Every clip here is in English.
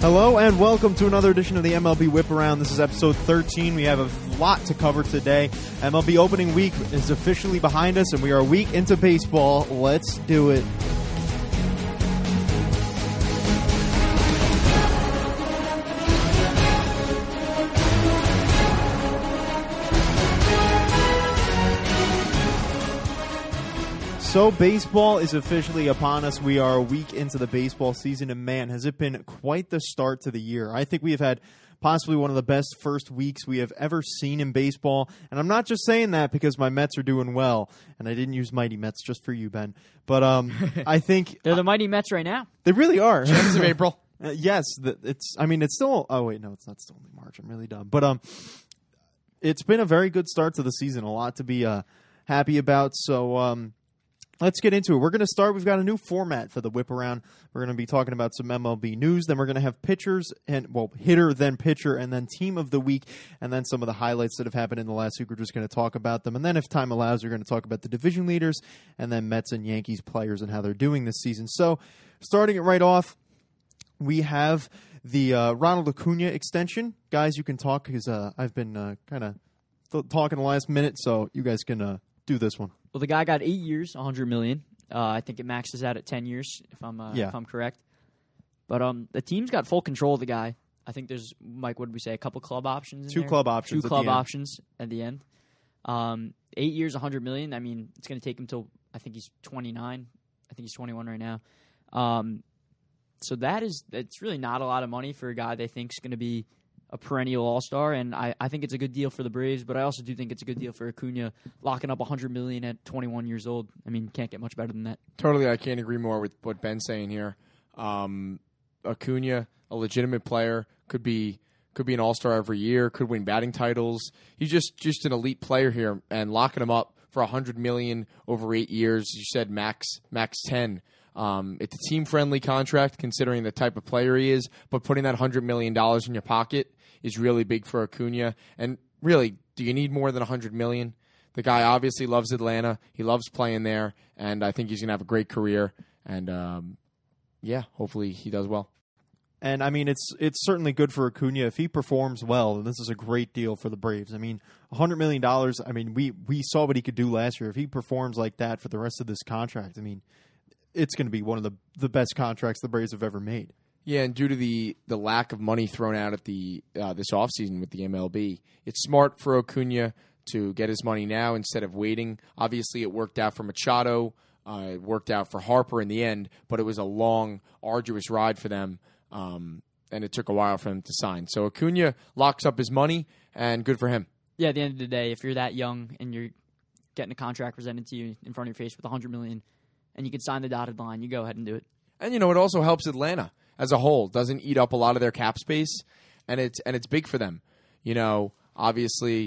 Hello and welcome to another edition of the MLB Whip Around. This is episode 13. We have a lot to cover today. MLB opening week is officially behind us and we are a week into baseball. Let's do it. So baseball is officially upon us. We are a week into the baseball season, and man, has it been quite the start to the year. I think we have had possibly one of the best first weeks we have ever seen in baseball. And I'm not just saying that because my Mets are doing well, and I didn't use Mighty Mets just for you, Ben. But I think they're the Mighty Mets right now. They really are. Champions of April. Yes, it's still. Oh wait, no, it's not still only March. I'm really dumb. But it's been a very good start to the season. A lot to be happy about. So. Let's get into it. We're going to start. We've got a new format for the Whip Around. We're going to be talking about some MLB news. Then we're going to have pitchers hitter, then pitcher, and then team of the week, and then some of the highlights that have happened in the last week. We're just going to talk about them. And then if time allows, we're going to talk about the division leaders and then Mets and Yankees players and how they're doing this season. So starting it right off, we have the Ronald Acuna extension. Guys, you can talk because I've been kind of talking the last minute, so you guys can do this one. Well, the guy got 8 years, $100 million. I think it maxes out at 10 years, if I'm correct. But the team's got full control of the guy. I think there's, Mike, what did we say, a couple club options? Two club options. Two club options at the end. 8 years, $100 million. I mean, it's going to take him till I think he's 29. I think he's 21 right now. So it's really not a lot of money for a guy they think is going to be a perennial all-star, and I think it's a good deal for the Braves, but I also do think it's a good deal for Acuna, locking up $100 million at 21 years old. I mean, can't get much better than that. Totally, I can't agree more with what Ben's saying here. Acuna, a legitimate player, could be an all-star every year, could win batting titles. He's just an elite player here, and locking him up for $100 million over 8 years. You said max 10. It's a team-friendly contract considering the type of player he is, but putting that $100 million in your pocket is really big for Acuna. And really, do you need more than $100 million? The guy obviously loves Atlanta. He loves playing there, and I think he's going to have a great career. And, hopefully he does well. And, I mean, it's certainly good for Acuna. If he performs well, then this is a great deal for the Braves. I mean, $100 million, I mean, we saw what he could do last year. If he performs like that for the rest of this contract, I mean, it's going to be one of the best contracts the Braves have ever made. Yeah, and due to the lack of money thrown out at this offseason with the MLB, it's smart for Acuna to get his money now instead of waiting. Obviously, it worked out for Machado. It worked out for Harper in the end, but it was a long, arduous ride for them, and it took a while for them to sign. So Acuna locks up his money, and good for him. Yeah, at the end of the day, if you're that young and you're getting a contract presented to you in front of your face with $100 million, and you can sign the dotted line, you go ahead and do it. And, it also helps Atlanta as a whole. Doesn't eat up a lot of their cap space, and it's big for them. Obviously,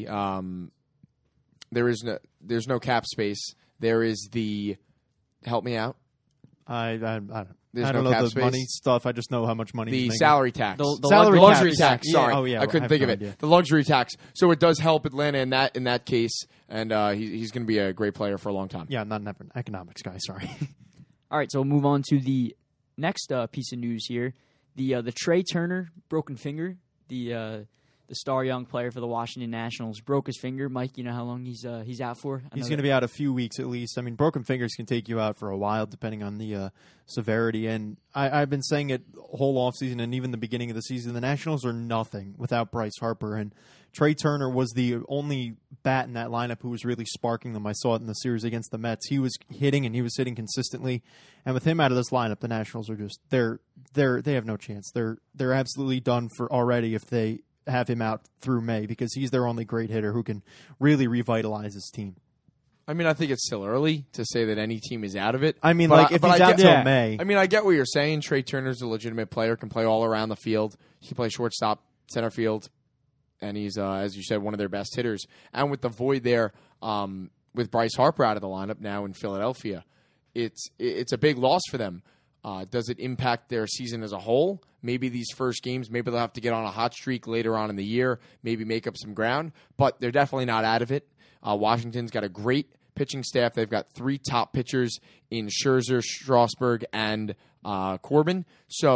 there's no cap space. There is the help me out. I don't no know the space. Money stuff. I just know how much money. The salary tax, the salary luxury tax. tax. Sorry, Yeah, oh, yeah, I couldn't think of it. Idea. The luxury tax. So it does help Atlanta in that case, and he's going to be a great player for a long time. Yeah, not an economics guy. Sorry. All right, so we'll move on to the next piece of news here. The Trey Turner broken finger, the star young player for the Washington Nationals, broke his finger. Mike, you know how long he's out for? He's going to be out a few weeks at least. I mean, broken fingers can take you out for a while depending on the severity. And I've been saying it whole offseason and even the beginning of the season, the Nationals are nothing without Bryce Harper. And Trey Turner was the only bat in that lineup who was really sparking them. I saw it in the series against the Mets. He was hitting, and he was hitting consistently. And with him out of this lineup, the Nationals are just they have no chance. They're absolutely done for already if they have him out through May, because he's their only great hitter who can really revitalize his team. I mean, I think it's still early to say that any team is out of it. I mean, if he's out till May. I mean, I get what you're saying. Trey Turner's a legitimate player, can play all around the field. He can play shortstop, center field, and he's, as you said, one of their best hitters. And with the void there, with Bryce Harper out of the lineup now in Philadelphia, it's a big loss for them. Does it impact their season as a whole? Maybe these first games, maybe they'll have to get on a hot streak later on in the year, maybe make up some ground, but they're definitely not out of it. Washington's got a great pitching staff. They've got 3 top pitchers in Scherzer, Strasburg, and Corbin. So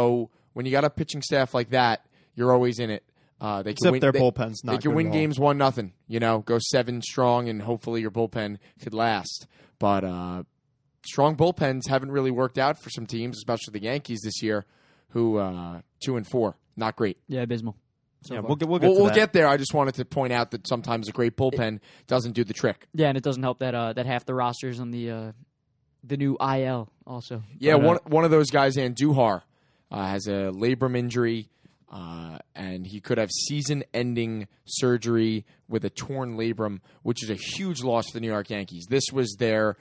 when you got a pitching staff like that, you're always in it. They Except can win, their bullpen's not They can good win at all. games 1-0. Go 7 strong, and hopefully your bullpen could last. But strong bullpens haven't really worked out for some teams, especially the Yankees this year, who 2-4, not great. Yeah, abysmal. So Yeah, far. we'll Get there. I just wanted to point out that sometimes a great bullpen doesn't do the trick. Yeah, and it doesn't help that that half the rosters on the new IL also. Yeah, But, one of those guys, Andujar, has a labrum injury, and he could have season-ending surgery with a torn labrum, which is a huge loss for the New York Yankees. This was their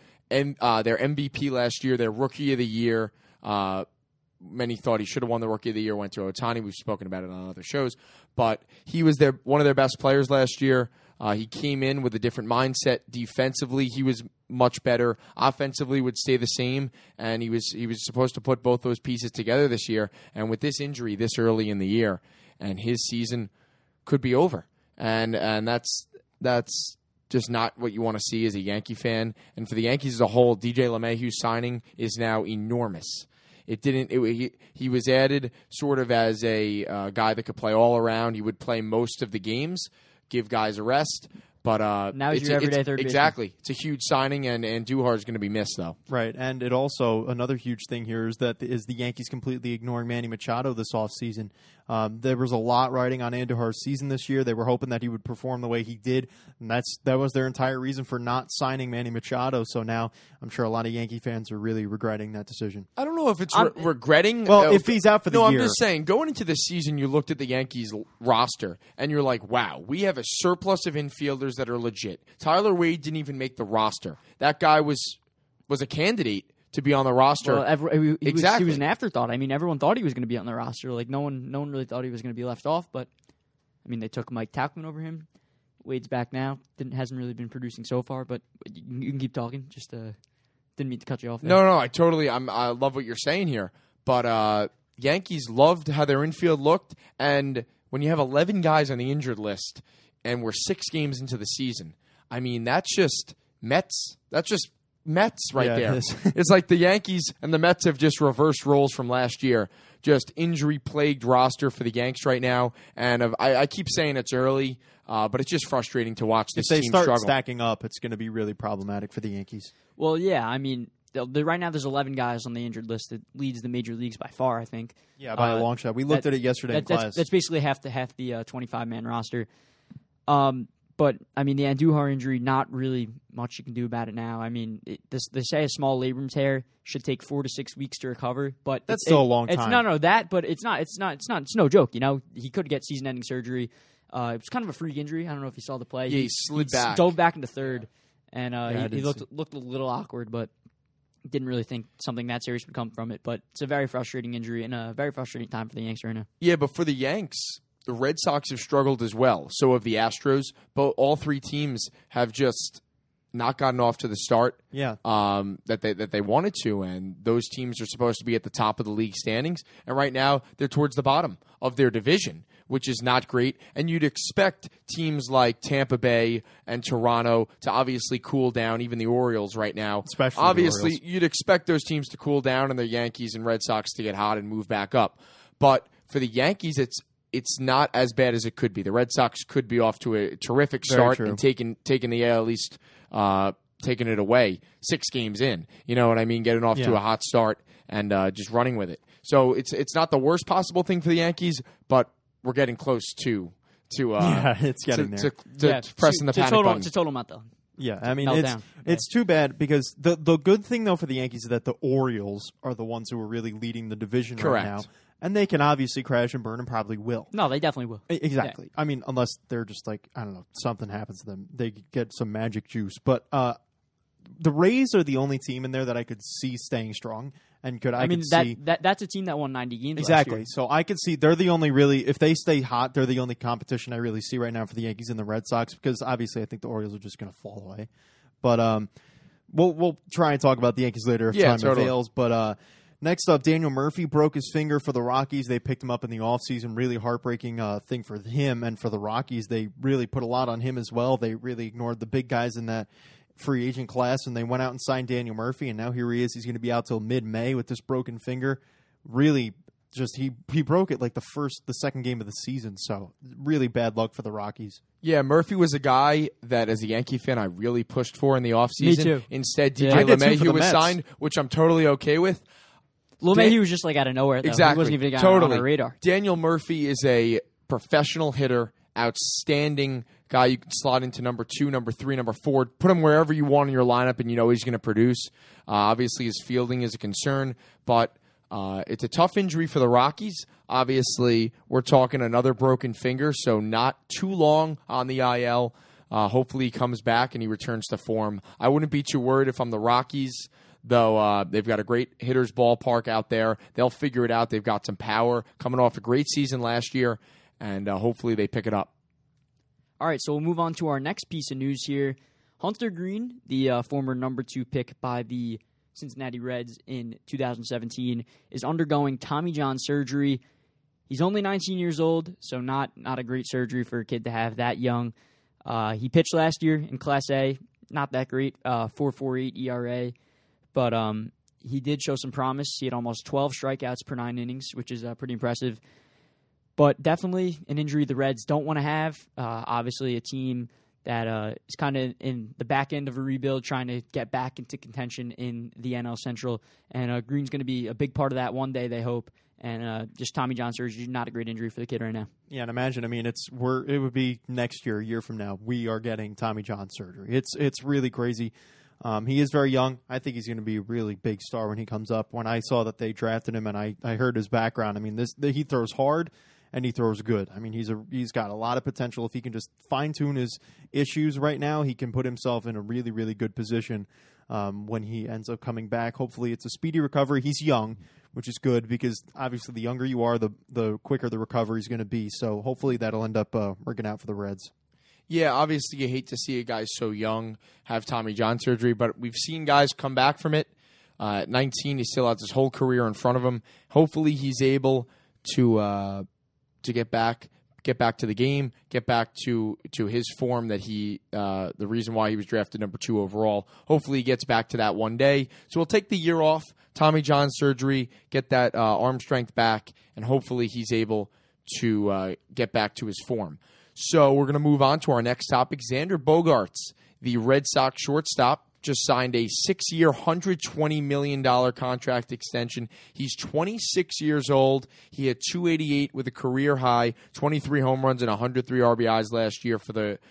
MVP last year, their Rookie of the Year. Many thought he should have won the Rookie of the Year, went to Ohtani. We've spoken about it on other shows. But he was one of their best players last year. He came in with a different mindset. Defensively, he was much better. Offensively, would stay the same. And he was supposed to put both those pieces together this year. And with this injury this early in the year, and his season could be over. And that's just not what you want to see as a Yankee fan. And for the Yankees as a whole, DJ LeMahieu's signing is now enormous. He was added sort of as a guy that could play all around. He would play most of the games, give guys a rest. But now he's your everyday third baseman. Exactly. It's a huge signing, and Andujar is going to be missed, though. Right, and it also, another huge thing here is the Yankees completely ignoring Manny Machado this offseason. There was a lot riding on Andujar's season this year. They were hoping that he would perform the way he did, and that was their entire reason for not signing Manny Machado. So now I'm sure a lot of Yankee fans are really regretting that decision. I don't know if it's regretting. Well, if he's out for the year. No, I'm just saying, going into the season, you looked at the Yankees roster, and you're like, wow, we have a surplus of infielders that are legit. Tyler Wade didn't even make the roster. That guy was a candidate to be on the roster. Well, exactly. He was an afterthought. I mean, everyone thought he was going to be on the roster. Like no one really thought he was going to be left off. But I mean, they took Mike Tauchman over him. Wade's back now. Hasn't really been producing so far. But you can keep talking. Just didn't mean to cut you off there. No, I love what you're saying here. But Yankees loved how their infield looked, and when you have 11 guys on the injured list, and we're 6 games into the season, I mean that's just Mets. That's just Mets right there. It's like the Yankees and the Mets have just reversed roles from last year. Just injury-plagued roster for the Yanks right now, and I keep saying it's early, but it's just frustrating to watch this team struggle. If they start stacking up, it's going to be really problematic for the Yankees. Well, yeah, I mean, right now there's 11 guys on the injured list that leads the major leagues by far, I think. Yeah, by a long shot. We looked at it yesterday in class. That's basically half the 25-man roster. But, I mean, the Andujar injury, not really much you can do about it now. I mean, they say a small labrum tear should take 4 to 6 weeks to recover, but that's still a long time. But it's no joke. He could get season-ending surgery. It was kind of a freak injury. I don't know if you saw the play. Yeah, he slid back, dove back into third, and he looked a little awkward, but didn't really think something that serious would come from it. But it's a very frustrating injury and a very frustrating time for the Yanks right now. Yeah, but for the Yanks, the Red Sox have struggled as well. So have the Astros. But all 3 teams have just not gotten off to the start that they wanted to. And those teams are supposed to be at the top of the league standings. And right now, they're towards the bottom of their division, which is not great. And you'd expect teams like Tampa Bay and Toronto to obviously cool down, even the Orioles right now. Especially obviously, the Orioles. You'd expect those teams to cool down and the Yankees and Red Sox to get hot and move back up. But for the Yankees, it's not as bad as it could be. The Red Sox could be off to a terrific start and taking the AL East, taking it away 6 games in. You know what I mean? Getting off to a hot start and just running with it. So it's not the worst possible thing for the Yankees, but we're getting close to it's getting there. Pressing the panic button. It's a total meltdown. Yeah, I mean, Meltdown. it's too bad because the good thing, though, for the Yankees is that the Orioles are the ones who are really leading the division right now. And they can obviously crash and burn and probably will. No, they definitely will. Exactly. Yeah. I mean, unless they're just like, I don't know, something happens to them. They get some magic juice. But the Rays are the only team in there that I could see staying strong. And that's a team that won 90 games exactly. last year. So I could see they're the only really, if they stay hot, they're the only competition I really see right now for the Yankees and the Red Sox because obviously I think the Orioles are just going to fall away. But we'll try and talk about the Yankees later if time avails. But next up, Daniel Murphy broke his finger for the Rockies. They picked him up in the offseason. Really heartbreaking thing for him and for the Rockies. They really put a lot on him as well. They really ignored the big guys in that free agent class, and they went out and signed Daniel Murphy, and now here he is. He's going to be out till mid-May with this broken finger. Really just he broke it like the second game of the season. So really bad luck for the Rockies. Yeah, Murphy was a guy that, as a Yankee fan, I really pushed for in the offseason. Me too. Instead, Yeah. DJ I did too for LeMahieu the was Mets. signed, which I'm totally okay with. LeMahieu was just like out of nowhere. Though. Exactly. He wasn't even Totally. on our radar. Daniel Murphy is a professional hitter, outstanding guy. You can slot into number 2, number 3, number 4. Put him wherever you want in your lineup, and you know he's going to produce. Obviously, his fielding is a concern, but it's a tough injury for the Rockies. Obviously, we're talking another broken finger, so not too long on the IL. Hopefully, he comes back and he returns to form. I wouldn't be too worried if I'm the Rockies, though. They've got a great hitter's ballpark out there. They'll figure it out. They've got some power coming off a great season last year, and hopefully they pick it up. All right, so we'll move on to our next piece of news here. Hunter Green, the former number 2 pick by the Cincinnati Reds in 2017, is undergoing Tommy John surgery. He's only 19 years old, so not a great surgery for a kid to have that young. He pitched last year in Class A, not that great, 4.48 ERA, but he did show some promise. He had almost 12 strikeouts per 9 innings, which is pretty impressive. But definitely an injury the Reds don't want to have. Obviously, a team that is kind of in the back end of a rebuild, trying to get back into contention in the NL Central. And Green's going to be a big part of that one day, they hope. And just Tommy John surgery, not a great injury for the kid right now. Yeah, and imagine. I mean, it would be next year, a year from now, we are getting Tommy John surgery. It's really crazy. He is very young. I think he's going to be a really big star when he comes up. When I saw that they drafted him and I heard his background, I mean, he throws hard and he throws good. I mean, he's got a lot of potential. If he can just fine tune his issues right now, he can put himself in a really, really good position when he ends up coming back. Hopefully, it's a speedy recovery. He's young, which is good because obviously the younger you are, the quicker the recovery is going to be. So hopefully that'll end up working out for the Reds. Yeah, obviously you hate to see a guy so young have Tommy John surgery, but we've seen guys come back from it. At 19, he still has his whole career in front of him. Hopefully he's able to get back to the game, get back to his form that the reason why he was drafted number 2 overall. Hopefully he gets back to that one day. So we'll take the year off, Tommy John surgery, get that arm strength back, and hopefully he's able to get back to his form. So we're going to move on to our next topic. Xander Bogaerts, the Red Sox shortstop, just signed a 6-year, $120 million contract extension. He's 26 years old. He had 288 with a career high, 23 home runs and 103 RBIs last year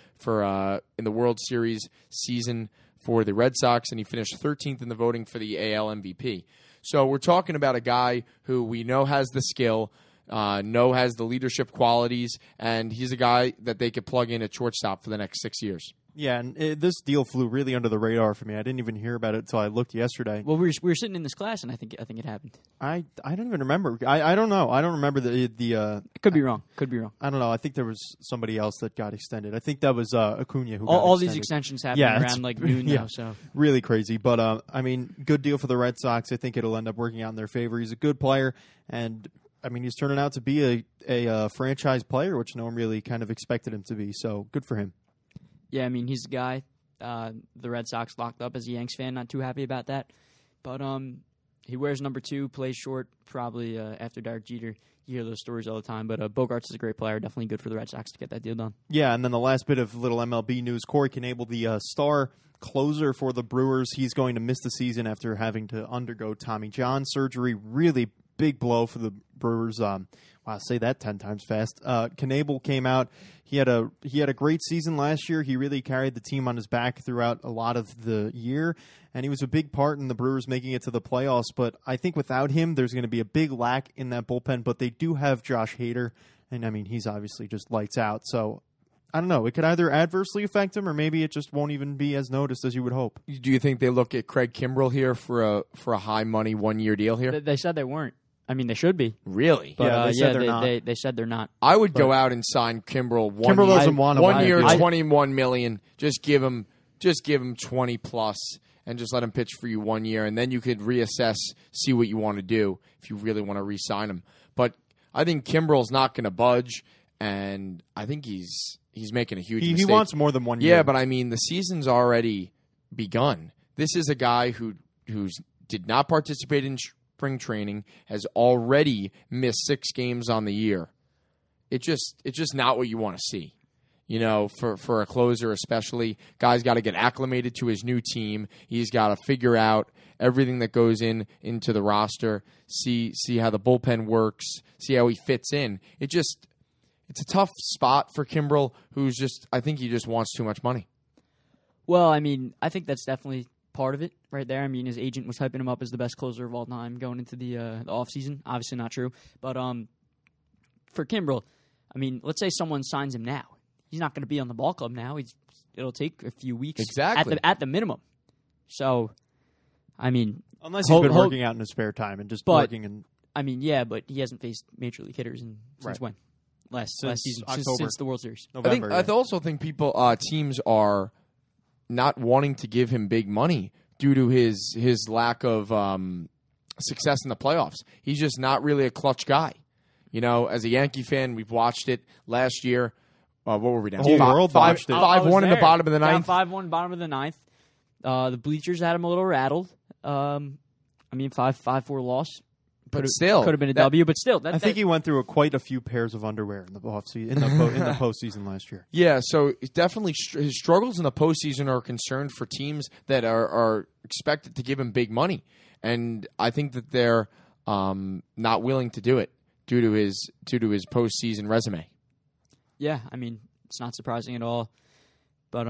in the World Series season for the Red Sox, and he finished 13th in the voting for the AL MVP. So we're talking about a guy who we know has the skill, has the leadership qualities, and he's a guy that they could plug in at shortstop for the next 6 years. Yeah, and this deal flew really under the radar for me. I didn't even hear about it until I looked yesterday. Well, we were sitting in this class, and I think it happened. I don't even remember. I don't know. I don't remember the. Could be wrong. Could be wrong. I don't know. I think there was somebody else that got extended. I think that was Acuna who got All extended. these extensions happen Yeah, around like noon yeah. now. So Really crazy. But, I mean, good deal for the Red Sox. I think it'll end up working out in their favor. He's a good player, and, I mean, he's turning out to be a franchise player, which no one really kind of expected him to be. So, good for him. yeah, I mean he's the guy. The Red Sox locked up as a Yanks fan. Not too happy about that. But he wears number 2, plays short, probably after Derek Jeter. You hear those stories all the time. But Bogaerts is a great player. Definitely good for the Red Sox to get that deal done. Yeah, and then the last bit of little MLB news. Corey Knebel, the star closer for the Brewers, he's going to miss the season after having to undergo Tommy John surgery. Really big blow for the Brewers. Wow, say that 10 times fast. Knebel came out. He had a great season last year. He really carried the team on his back throughout a lot of the year, and he was a big part in the Brewers making it to the playoffs. But I think without him, there's going to be a big lack in that bullpen. But they do have Josh Hader, and I mean he's obviously just lights out. So I don't know. It could either adversely affect him, or maybe it just won't even be as noticed as you would hope. Do you think they look at Craig Kimbrell here for a high money 1-year deal here? They said they weren't. I mean, they should be. Really? But Yeah, they said they're not. They said they're not. I would go out and sign Kimbrell one Kimbrell year, doesn't want to 1 buy a year, deal. $21 million. Just give him 20 plus, and just let him pitch for you 1 year, and then you could reassess, see what you want to do if you really want to re-sign him. But I think Kimbrell's not going to budge, and I think he's making a huge He mistake. wants more than 1 year. Yeah, but I mean the season's already begun. This is a guy who did not participate in spring training, has already missed 6 games on the year. It's just not what you want to see. For a closer especially, guy's got to get acclimated to his new team. He's got to figure out everything that goes into the roster, see how the bullpen works, see how he fits in. It's a tough spot for Kimbrel, I think he just wants too much money. Well, I mean, I think that's definitely part of it right there. I mean, his agent was hyping him up as the best closer of all time going into the offseason. Obviously not true. But for Kimbrel, I mean, let's say someone signs him now. He's not going to be on the ball club now. It'll take a few weeks at the minimum. So, I mean, unless he's been working out in his spare time and just working and. I mean, yeah, but he hasn't faced major league hitters since when? Last season, since the World Series. November, I also think teams are not wanting to give him big money due to his lack of success in the playoffs. He's just not really a clutch guy. As a Yankee fan, we've watched it last year. What were we down? The whole world watched it. 5-1 in the bottom of the ninth. 5-1 bottom of the ninth. The bleachers had him a little rattled. 5-4 loss. But still, could have been a W. But still, I think he went through quite a few pairs of underwear in the offseason, in the postseason last year. Yeah, so definitely his struggles in the postseason are a concern for teams that are expected to give him big money, and I think that they're not willing to do it due to his postseason resume. Yeah, I mean, it's not surprising at all. But,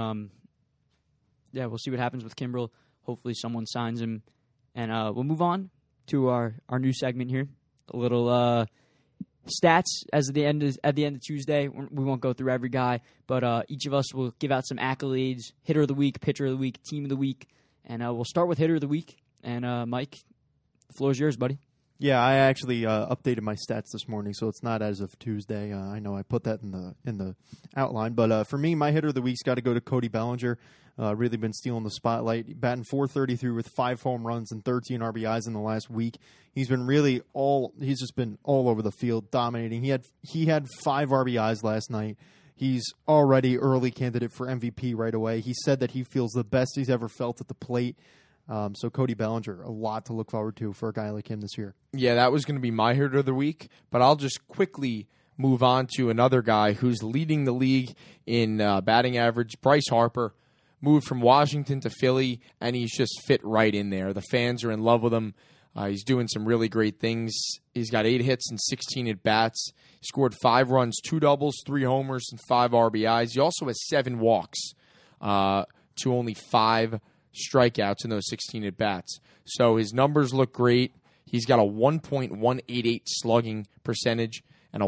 we'll see what happens with Kimbrel. Hopefully someone signs him. And we'll move on to our new segment here. A little stats at the end of Tuesday. We won't go through every guy, but each of us will give out some accolades, hitter of the week, pitcher of the week, team of the week. And we'll start with hitter of the week. And, Mike, the floor is yours, buddy. Yeah, I actually updated my stats this morning, so it's not as of Tuesday. I know I put that in the outline, but for me, my hitter of the week's got to go to Cody Bellinger. Really been stealing the spotlight, batting .433 with 5 home runs and 13 RBIs in the last week. He's been he's just been all over the field, dominating. He had 5 RBIs last night. He's already early candidate for MVP right away. He said that he feels the best he's ever felt at the plate. So Cody Bellinger, a lot to look forward to for a guy like him this year. Yeah, that was going to be my hitter of the week, but I'll just quickly move on to another guy who's leading the league in batting average. Bryce Harper moved from Washington to Philly, and he's just fit right in there. The fans are in love with him. He's doing some really great things. He's got 8 hits and 16 at-bats. He scored 5 runs, 2 doubles, 3 homers, and 5 RBIs. He also has 7 walks to only 5 strikeouts in those 16 at-bats. So his numbers look great. He's got a 1.188 slugging percentage and a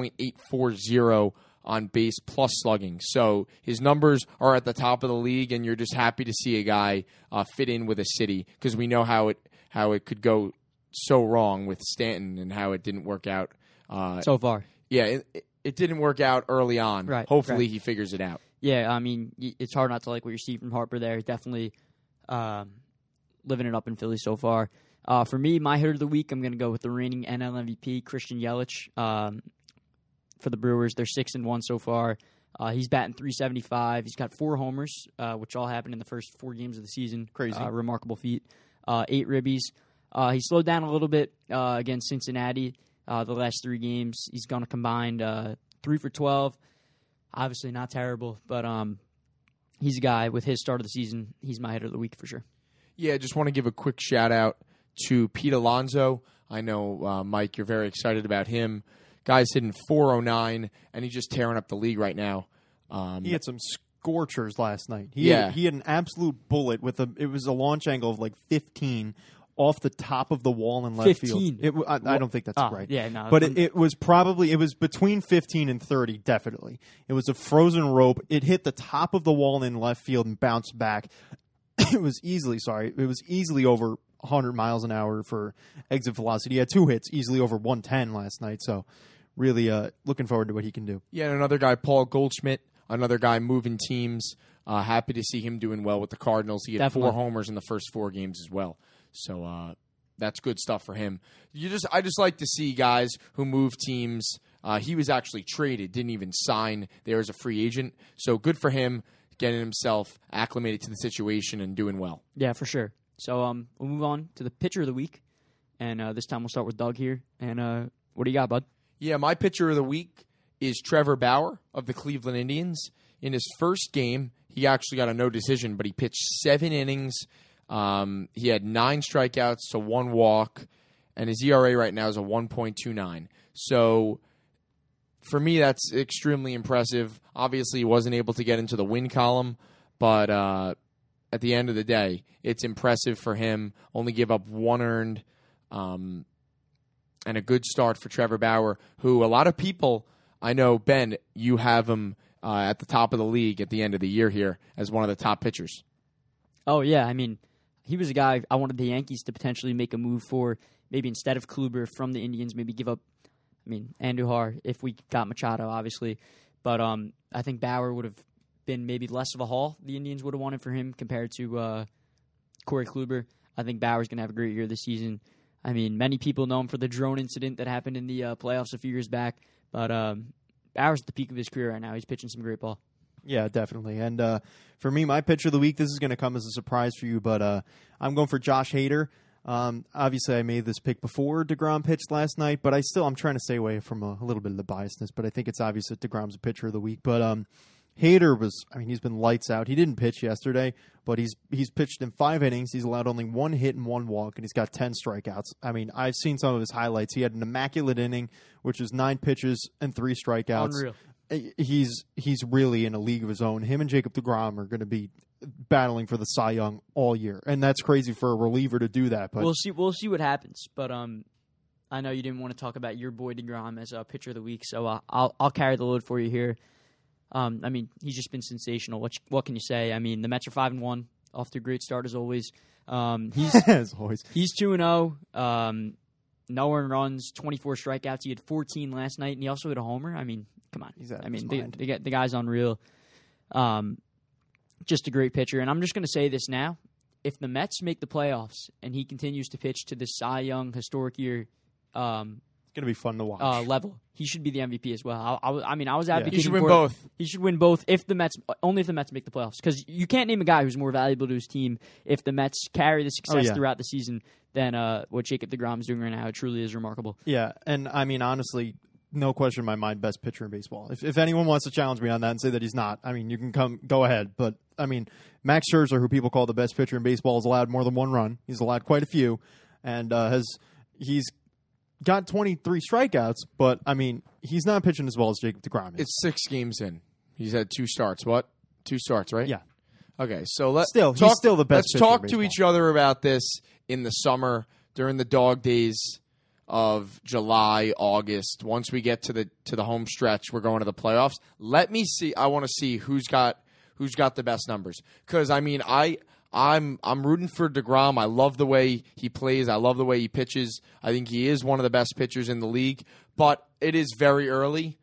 1.840 on base plus slugging. So his numbers are at the top of the league, and you're just happy to see a guy fit in with a city, because we know how it could go so wrong with Stanton and how it didn't work out. So far. Yeah, it didn't work out early on. Right. Hopefully he figures it out. Yeah, I mean, it's hard not to like what you're seeing from Harper there. Definitely living it up in Philly so far. For me, my hitter of the week, I'm going to go with the reigning NL MVP, Christian Yelich. For the Brewers, they're 6-1 so far. He's batting .375. He's got 4 homers, which all happened in the first 4 games of the season. Crazy. Remarkable feat. 8 ribbies. He slowed down a little bit against Cincinnati the last 3 games. He's gone a combined 3 for 12. Obviously not terrible, but he's a guy with his start of the season. He's my hitter of the week for sure. Yeah, I just want to give a quick shout-out to Pete Alonso. I know, Mike, you're very excited about him. Guy's hitting .409, and he's just tearing up the league right now. He had some scorchers last night. He had an absolute bullet it was a launch angle of like 15 off the top of the wall in left 15. field. I don't think that's right. Yeah, no. But it was between 15 and 30, definitely. It was a frozen rope. It hit the top of the wall in left field and bounced back. It was easily over 100 miles an hour for exit velocity. He had 2 hits, easily over 110 last night. So really looking forward to what he can do. Yeah, and another guy, Paul Goldschmidt, another guy moving teams. Happy to see him doing well with the Cardinals. He had Definitely. 4 homers in the first 4 games as well. So that's good stuff for him. I just like to see guys who move teams. He was actually traded, didn't even sign there as a free agent. So good for him, getting himself acclimated to the situation and doing well. Yeah, for sure. So we'll move on to the pitcher of the week. And this time we'll start with Doug here. And what do you got, bud? Yeah, my pitcher of the week is Trevor Bauer of the Cleveland Indians. In his first game, he actually got a no decision, but he pitched 7 innings. He had 9 strikeouts to 1 walk, and his ERA right now is a 1.29. So for me, that's extremely impressive. Obviously, he wasn't able to get into the win column, but at the end of the day, it's impressive for him. Only give up 1 earned, and a good start for Trevor Bauer, who a lot of people, I know, Ben, you have him at the top of the league at the end of the year here as one of the top pitchers. Oh, yeah. I mean, he was a guy I wanted the Yankees to potentially make a move for, maybe instead of Kluber from the Indians, maybe give up, Andujar if we got Machado, obviously. But I think Bauer would have been maybe less of a haul the Indians would have wanted for him compared to Corey Kluber. I think Bauer's going to have a great year this season. I mean, many people know him for the drone incident that happened in the playoffs a few years back. But Bauer's at the peak of his career right now. He's pitching some great ball. Yeah, definitely. And for me, my pitcher of the week, this is going to come as a surprise for you, but I'm going for Josh Hader. Obviously, I made this pick before DeGrom pitched last night, but I'm trying to stay away from a little bit of the biasness, but I think it's obvious that DeGrom's a pitcher of the week. But Hader he's been lights out. He didn't pitch yesterday, but he's pitched in 5 innings. He's allowed only 1 hit and 1 walk, and he's got 10 strikeouts. I mean, I've seen some of his highlights. He had an immaculate inning, which is 9 pitches and 3 strikeouts. Unreal. He's really in a league of his own. Him and Jacob deGrom are going to be battling for the Cy Young all year, and that's crazy for a reliever to do that. But we'll see what happens. But I know you didn't want to talk about your boy deGrom as a pitcher of the week, so I'll carry the load for you here. He's just been sensational. What can you say? I mean, the Mets are 5-1, off to a great start as always. As always, he's 2-0. No earned runs, 24 strikeouts. He had 14 last night, and he also hit a homer. I mean, come on. The guy's unreal. Just a great pitcher. And I'm just going to say this now. If the Mets make the playoffs and he continues to pitch to the Cy Young historic year it's going to be fun to watch. Level, he should be the MVP as well. I was advocating He should win for both. He should win both only if the Mets make the playoffs. Because you can't name a guy who's more valuable to his team if the Mets carry the success throughout the season than what Jacob deGrom is doing right now. It truly is remarkable. Yeah, and I mean, honestly, no question in my mind, best pitcher in baseball. If anyone wants to challenge me on that and say that he's not, I mean, you can go ahead. But, I mean, Max Scherzer, who people call the best pitcher in baseball, has allowed more than 1 run. He's allowed quite a few, and he's got 23 strikeouts, but, I mean, he's not pitching as well as Jacob deGrom is. It's 6 games in. He's had 2 starts. What? 2 starts, right? Yeah. Okay, so he's still the best pitcher in talk baseball. to each other about this in the summer during the dog days of July, August. Once we get to the home stretch, we're going to the playoffs. Let me see. I want to see who's got the best numbers. Because I mean, I'm rooting for deGrom. I love the way he plays. I love the way he pitches. I think he is one of the best pitchers in the league. But it is very early.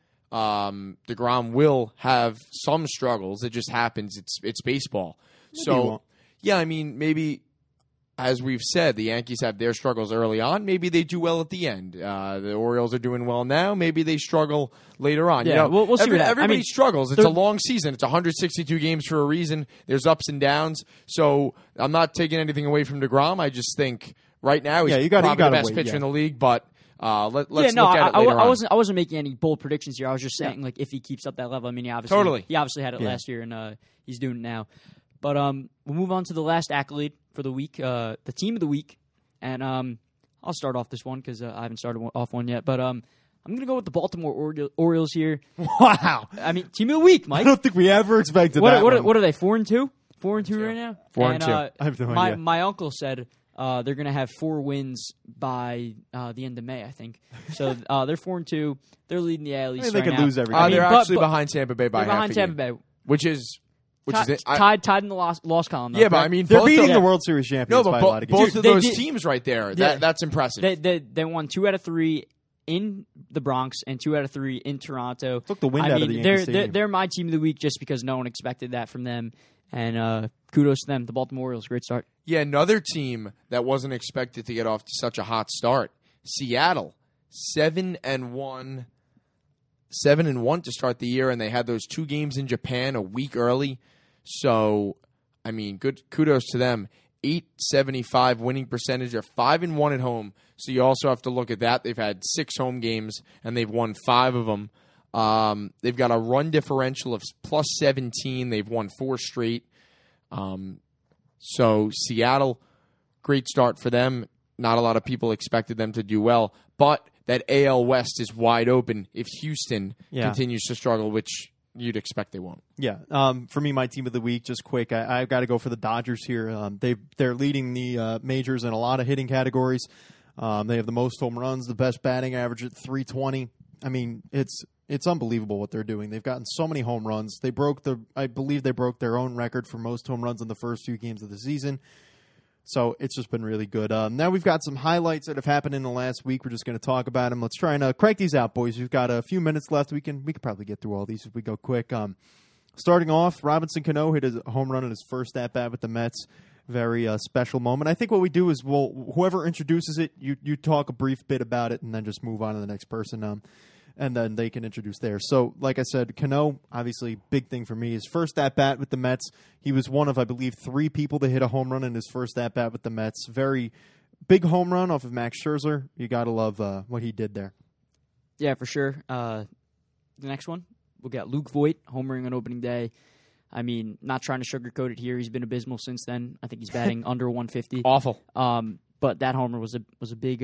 deGrom will have some struggles. It just happens. It's baseball. So, yeah, I mean, maybe, as we've said, the Yankees have their struggles early on. Maybe they do well at the end. The Orioles are doing well now. Maybe they struggle later on. Yeah, we'll see. Everybody struggles. It's a long season. It's 162 games for a reason. There's ups and downs. So I'm not taking anything away from deGrom. I just think right now he's probably the best pitcher in the league. But let's look at it later on. I wasn't making any bold predictions here. I was just saying, like, if he keeps up that level. I mean, he obviously had it last year, and he's doing it now. But we'll move on to the last accolade for the week, the team of the week. And I'll start off this one because I haven't started off one yet. But I'm going to go with the Baltimore Orioles here. Wow. I mean, team of the week, Mike. I don't think we ever expected that. What are they, 4-2? 4-2 right now? 4-2. I have no idea. My uncle said they're going to have 4 wins by the end of May, I think. So they're 4-2. They're leading the AL East they right could now. lose everything. They're actually behind Tampa Bay by they're half behind a Tampa game, Bay. which is tied in the loss column. Though, yeah, but I mean, they're both beating of, the World Series champions by a lot of games. both of those teams right there. That's impressive. They won 2 out of 3 in the Bronx and 2 out of 3 in Toronto. Took the wind out of the Yankee Stadium. They're my team of the week just because no one expected that from them. And kudos to them. The Baltimore Orioles, great start. Yeah, another team that wasn't expected to get off to such a hot start. Seattle, 7-1. 7-1 to start the year, and they had those 2 games in Japan a week early. So, I mean, good kudos to them. .875 winning percentage. They're 5-1 at home. So you also have to look at that. They've had 6 home games, and they've won 5 of them. They've got a run differential of plus 17. They've won 4 straight. So Seattle, great start for them. Not a lot of people expected them to do well. But that AL West is wide open if Houston continues to struggle, which you'd expect they won't. Yeah. For me, my team of the week, just quick, I've got to go for the Dodgers here. They're leading the majors in a lot of hitting categories. They have the most home runs, the best batting average at 320. I mean, it's unbelievable what they're doing. They've gotten so many home runs. I believe they broke their own record for most home runs in the first 2 games of the season. So it's just been really good. Now we've got some highlights that have happened in the last week. We're just going to talk about them. Let's try and crank these out, boys. We've got a few minutes left. We could probably get through all these if we go quick. Starting off, Robinson Cano hit a home run in his first at-bat with the Mets. Very special moment. I think what we do is whoever introduces it, you talk a brief bit about it and then just move on to the next person. And then they can introduce theirs. So, like I said, Cano, obviously, big thing for me. His first at-bat with the Mets, he was one of, I believe, 3 people to hit a home run in his first at-bat with the Mets. Very big home run off of Max Scherzer. You got to love what he did there. Yeah, for sure. The next one, we'll get Luke Voit, homering on opening day. I mean, not trying to sugarcoat it here. He's been abysmal since then. I think he's batting under 150. Awful. But that homer was a big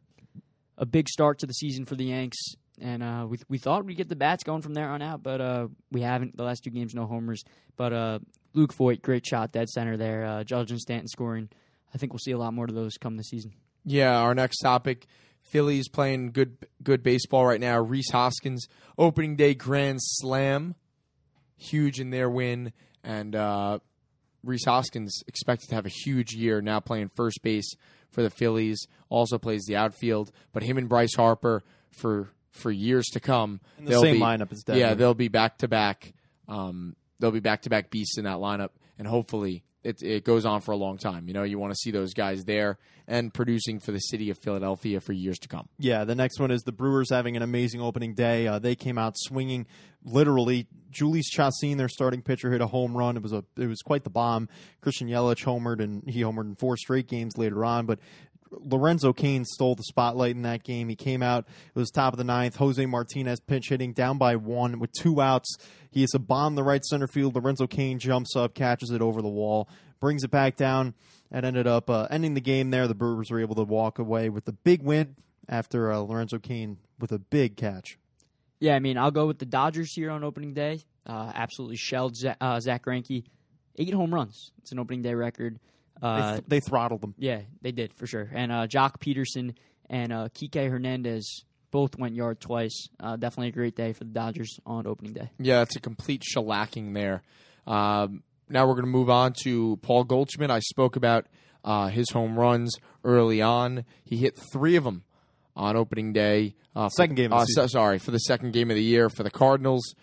start to the season for the Yanks. And we thought we'd get the bats going from there on out, but we haven't. The last 2 games, no homers. But Luke Voit, great shot, dead center there. Judge and Stanton scoring. I think we'll see a lot more of those come this season. Yeah, our next topic, Phillies playing good baseball right now. Rhys Hoskins, opening day grand slam. Huge in their win. And Rhys Hoskins expected to have a huge year now playing first base for the Phillies. Also plays the outfield. But him and Bryce Harper for years to come. In the same lineup as Devin. Yeah, they'll be back-to-back. They'll be back-to-back beasts in that lineup, and hopefully it goes on for a long time. You know, you want to see those guys there and producing for the city of Philadelphia for years to come. Yeah, the next one is the Brewers having an amazing opening day. They came out swinging, literally. Julius Chassin, their starting pitcher, hit a home run. It was quite the bomb. Christian Yelich homered, and he homered in 4 straight games later on, but Lorenzo Cain stole the spotlight in that game. He came out, it was top of the 9th. Jose Martinez pinch hitting, down by 1 with 2 outs. He has a bomb the right center field. Lorenzo Cain jumps up, catches it over the wall, brings it back down, and ended up ending the game there. The Brewers were able to walk away with the big win after Lorenzo Cain with a big catch. Yeah, I mean, I'll go with the Dodgers here on opening day. Absolutely shelled Zach Greinke. 8 home runs. It's an opening day record. They throttled them. Yeah, they did, for sure. And Jock Peterson and Kike Hernandez both went yard twice. Definitely a great day for the Dodgers on opening day. Yeah, it's a complete shellacking there. Now we're going to move on to Paul Goldschmidt. I spoke about his home runs early on. He hit 3 of them on opening day. Second game of the season. For the second game of the year for the Cardinals.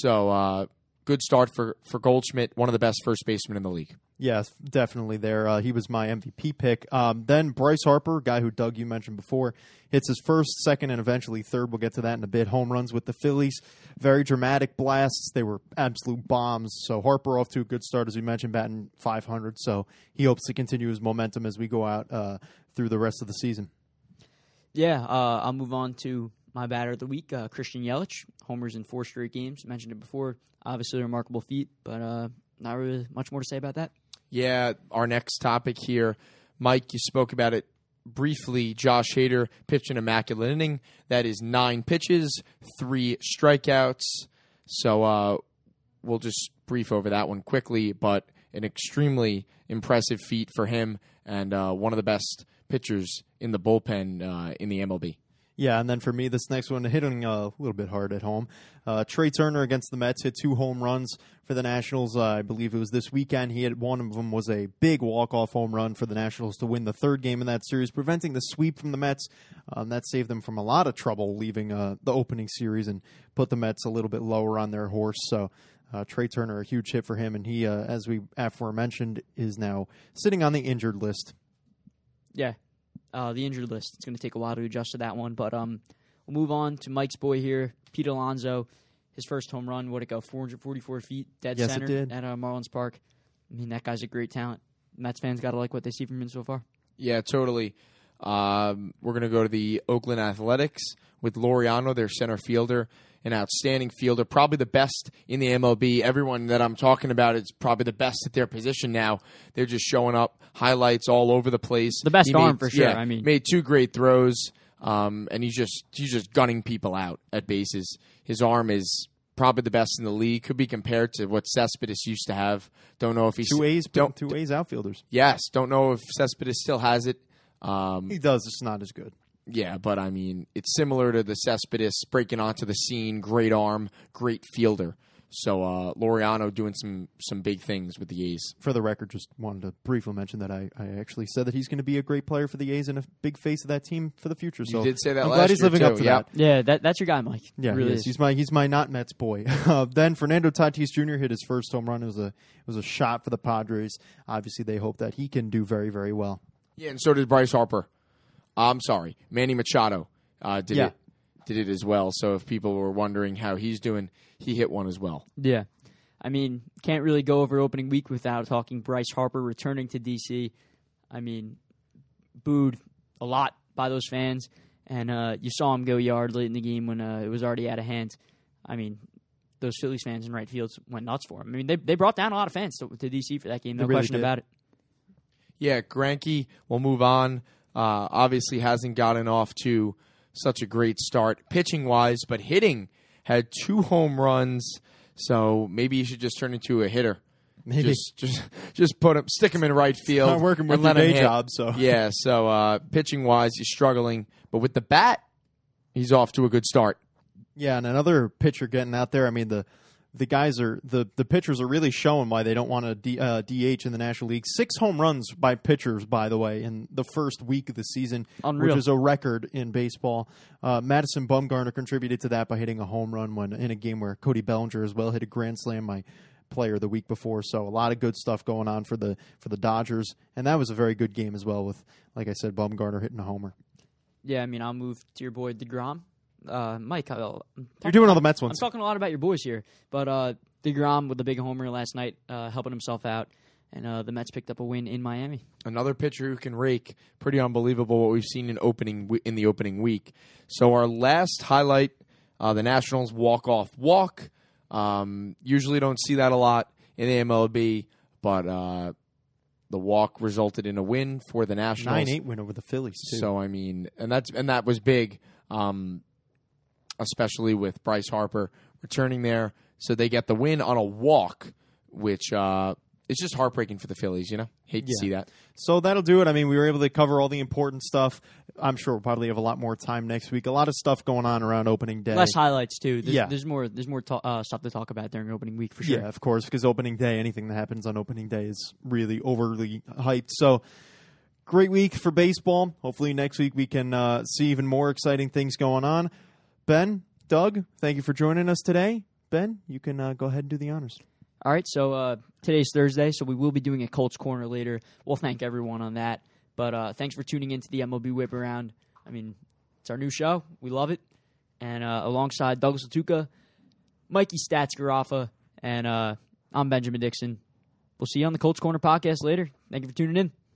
So good start for Goldschmidt, one of the best first basemen in the league. Yes, definitely there. He was my MVP pick. Then Bryce Harper, guy who, Doug, you mentioned before, hits his first, second, and eventually third. We'll get to that in a bit. Home runs with the Phillies. Very dramatic blasts. They were absolute bombs. So Harper off to a good start, as we mentioned, batting .500. So he hopes to continue his momentum as we go out through the rest of the season. Yeah, I'll move on to my batter of the week, Christian Yelich. Homers in 4 straight games. Mentioned it before. Obviously a remarkable feat, but not really much more to say about that. Yeah, our next topic here, Mike, you spoke about it briefly. Josh Hader pitched an immaculate inning. That is 9 pitches, 3 strikeouts. So we'll just brief over that one quickly, but an extremely impressive feat for him and one of the best pitchers in the bullpen in the MLB. Yeah, and then for me, this next one, hitting a little bit hard at home. Trey Turner against the Mets hit 2 home runs for the Nationals. I believe it was this weekend. He had one of them was a big walk-off home run for the Nationals to win the 3rd game in that series, preventing the sweep from the Mets. That saved them from a lot of trouble leaving the opening series and put the Mets a little bit lower on their horse. So Trey Turner, a huge hit for him, and he, as we aforementioned, is now sitting on the injured list. Yeah. The injured list. It's going to take a while to adjust to that one, but we'll move on to Mike's boy here, Pete Alonso. His first home run, what'd it go, 444 feet, dead yes, center it did. at Marlins Park. I mean, that guy's a great talent. Mets fans got to like what they see from him so far. Yeah, totally. We're going to go to the Oakland Athletics with Laureano, their center fielder, an outstanding fielder, probably the best in the MLB. Everyone that I'm talking about is probably the best at their position now. They're just showing up, highlights all over the place. The best arm for sure. Yeah, made 2 great throws, and he's just gunning people out at bases. His arm is probably the best in the league. Could be compared to what Cespedes used to have. Don't know if he's two A's outfielders. Yes, don't know if Cespedes still has it. He does. It's not as good. Yeah, but I mean, it's similar to the Cespedes breaking onto the scene. Great arm, great fielder. So Laureano doing some big things with the A's. For the record, just wanted to briefly mention that I actually said that he's going to be a great player for the A's and a big face of that team for the future. So you did say that I'm last glad he's year living too. up to that. Yeah, that's your guy, Mike. Yeah, really he is. He's my not Mets boy. Then Fernando Tatis Jr. hit his first home run. It was a shot for the Padres. Obviously, they hope that he can do very, very well. Yeah, and so did Bryce Harper. I'm sorry, Manny Machado did it as well. So if people were wondering how he's doing, he hit one as well. Yeah. I mean, can't really go over opening week without talking Bryce Harper returning to D.C. I mean, booed a lot by those fans, and you saw him go yard late in the game when it was already out of hand. I mean, those Phillies fans in right field went nuts for him. I mean, they brought down a lot of fans to D.C. for that game, no question about it. Yeah, Greinke will move on. Obviously hasn't gotten off to such a great start pitching-wise, but hitting had 2 home runs. So maybe you should just turn into a hitter. Maybe just put him, stick him in right field. Not working with your day job, so yeah. So pitching wise, he's struggling, but with the bat, he's off to a good start. Yeah, and another pitcher getting out there. I mean, the guys are the pitchers are really showing why they don't want to DH in the National League. 6 home runs by pitchers, by the way, in the first week of the season, Unreal. Which is a record in baseball. Madison Bumgarner contributed to that by hitting a home run when in a game where Cody Bellinger as well hit a grand slam, my player the week before. So a lot of good stuff going on for the Dodgers, and that was a very good game as well with, like I said, Bumgarner hitting a homer. Yeah, I mean, I'll move to your boy DeGrom. Mike, you're doing all the Mets ones. I'm talking a lot about your boys here, but DeGrom with the big homer last night, helping himself out, and the Mets picked up a win in Miami. Another pitcher who can rake. Pretty unbelievable what we've seen in the opening week. So our last highlight, the Nationals walk-off walk. Usually don't see that a lot in the MLB, but the walk resulted in a win for the Nationals. 9-8 win over the Phillies too. So I mean, and that was big. Especially with Bryce Harper returning there. So they get the win on a walk, which is just heartbreaking for the Phillies, you know? Hate to see that. So that'll do it. I mean, we were able to cover all the important stuff. I'm sure we'll probably have a lot more time next week. A lot of stuff going on around opening day. Less highlights, too. There's more stuff to talk about during opening week, for sure. Yeah, of course, because opening day, anything that happens on opening day is really overly hyped. So great week for baseball. Hopefully next week we can see even more exciting things going on. Ben, Doug, thank you for joining us today. Ben, you can go ahead and do the honors. All right, so today's Thursday, so we will be doing a Colts Corner later. We'll thank everyone on that. But thanks for tuning into the MLB Whip Around. I mean, it's our new show. We love it. And alongside Douglas Latuca, Mikey Stats Garafa, and I'm Benjamin Dixon. We'll see you on the Colts Corner podcast later. Thank you for tuning in.